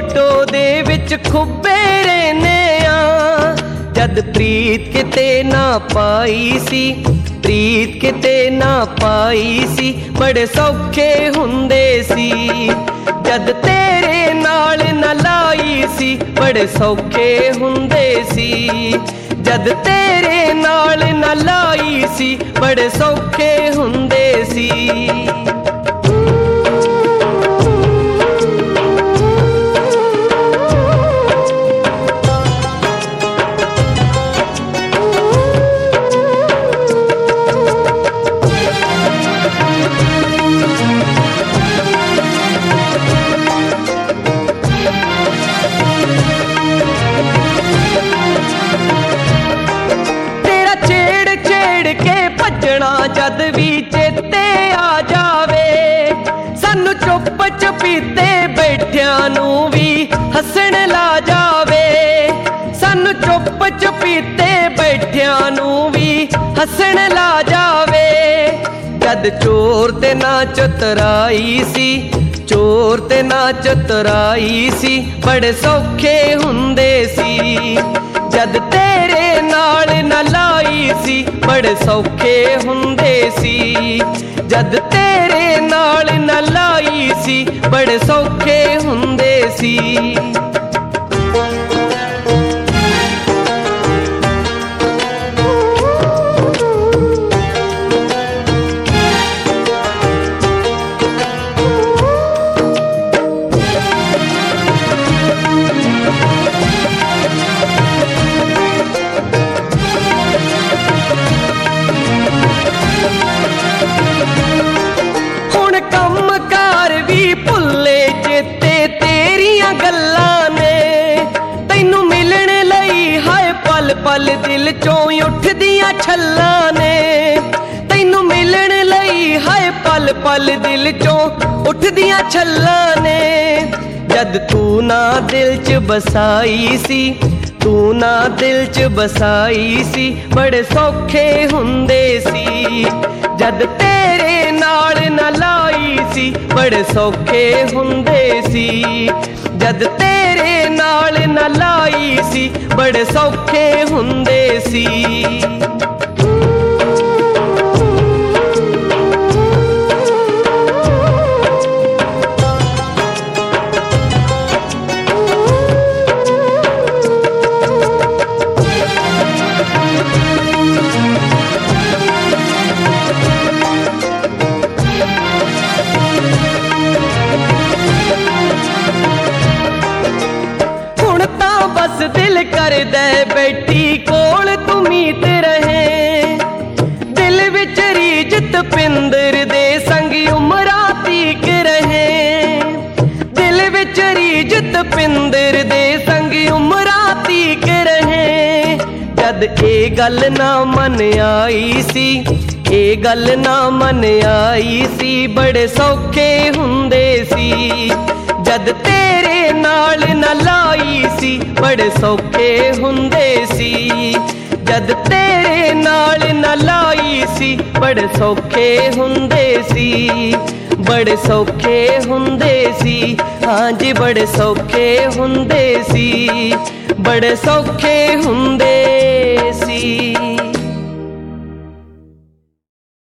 Photo दे विच खुब्बे रहने आ। जद प्रीत किते ना पाई सी, प्रीत किते ना पाई सी, बड़े सौखे हुंदे सी। जद तेरे नाल न लाई सी, बड़े सौखे हुंदे सी। जद तेरे नाल न लाई सी, बड़े सौखे हुंदे सी। जद भी चेते आ जावे, सानू चुप चपीते बैठिया नू भी हसन ला जावे। सानू चुप चपीते बैठिया नू भी हसन ला जावे। जद चोर ते ना चतराई सी, चोर ते ना चतराई सी, बड़े सौखे हुंदे सी। जद तेरे नाल न लाई सी, बड़े सौखे हुंदे सी। जद तेरे नाल न लाई सी, बड़े सौखे हुंदे सी। भुले चेते तेरिया गल्लां ने, तैनू मिलन लई हाय पल पल दिल चों उठदियां छल्लां ने। तैनू मिलन लई हाय पल पल दिल चों उठदियां छल्लां ने। जद तू ना दिल च बसाई सी, तू ना दिल च बसाई सी, बड़े सौखे हुंदे सी। जद तेरे नाल न लाई सी, बड़े सौखे हुंदे सी। जद तेरे नाल न लाई सी, बड़े सौखे हुंदे सी। बस दिल कर दे बैठी कोल तू मीत रहे। दिल विच रीजत पिंदर दे संग उमरा तीक रहे। दिल विच रीजत पिंदर दे संग उमरा तीक रहे। जद ए गल ना मन आई सी, ए गल ना मन आई सी, बड़े सौखे हुंदे सी। जद तेरे नाल न लाई सी, बड़े सौखे हुंदे सी। जद तेरे नाल न लाई सी, बड़े सौखे हुंदे सी। बड़े सौखे हुंदे सी, हाँ जी बड़े सौखे हुंदे सी, बड़े सौखे हुंदे सी।